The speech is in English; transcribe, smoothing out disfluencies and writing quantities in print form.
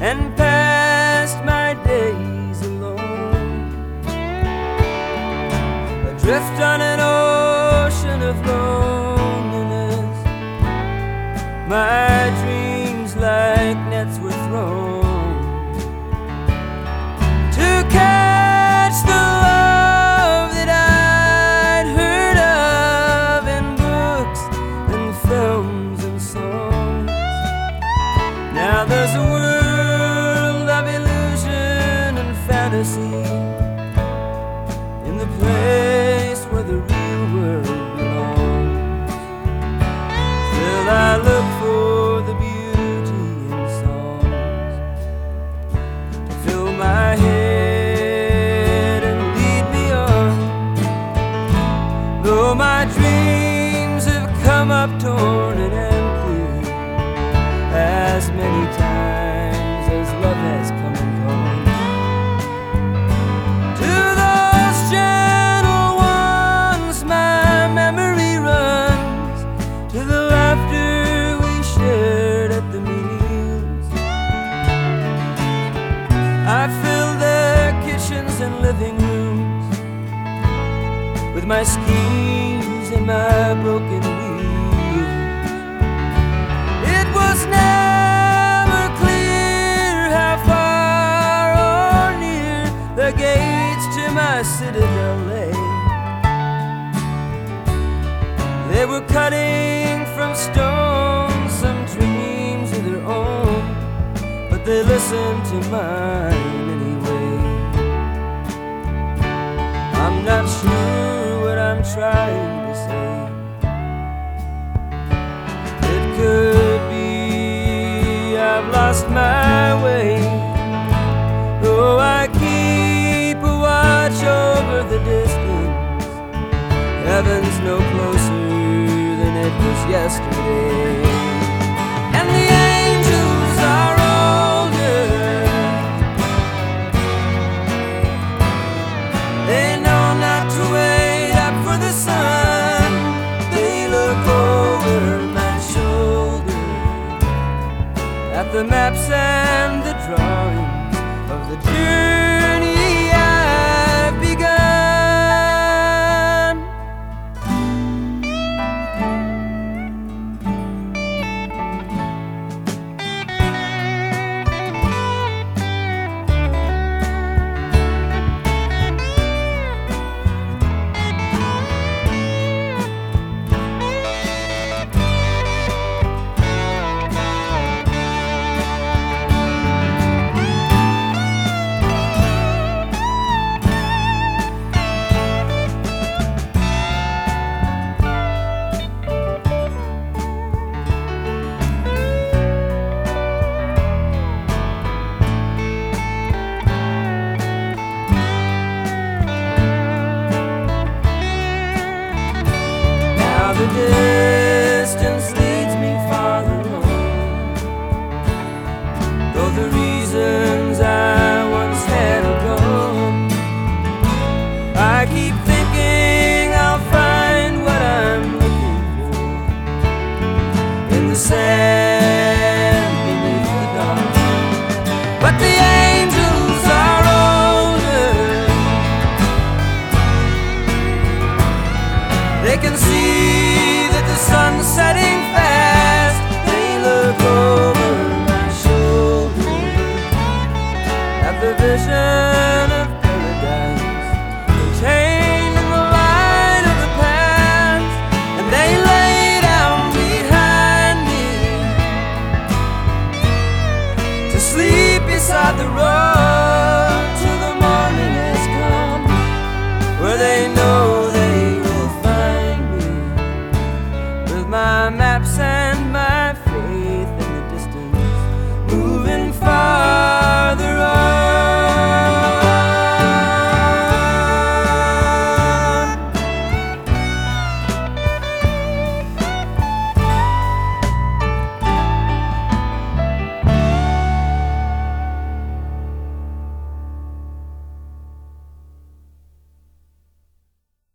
and passed my days alone, adrift on an ocean of loneliness. My dreams like nets were thrown to catch the love that I'd heard of in books and films and songs. Now there's a world of illusion and fantasy in the place where the real world belongs. Still I look for the beauty in songs to fill my head and lead me on. Though my dreams have come up torn and empty as many times as love has come and gone. To those gentle ones my memory runs, to the laughter we shared at the meals. I filled their kitchens and living rooms with my schemes and my broken wheels. It was never clear how far or near the gates to my citadel lay. They were cutting from stone some dreams of their own, but they listened to mine anyway. I'm not sure what I'm trying to say. It could be I've lost my way, though I keep a watch over the distance. Heaven's no closer than it was yesterday. And the angels are older. They know not to wait up for the sun. They look over my shoulder at the maps and the drawings of the journey I've begun. The distance leads me farther on, though the reasons I once had are gone. I keep thinking I'll find what I'm looking for in the sand beneath the dawn. But the angels are older. They can see the sun setting fast. They look over my shoulder at the vision of paradise contained in the light of the past, and they lay down behind me to sleep beside the road.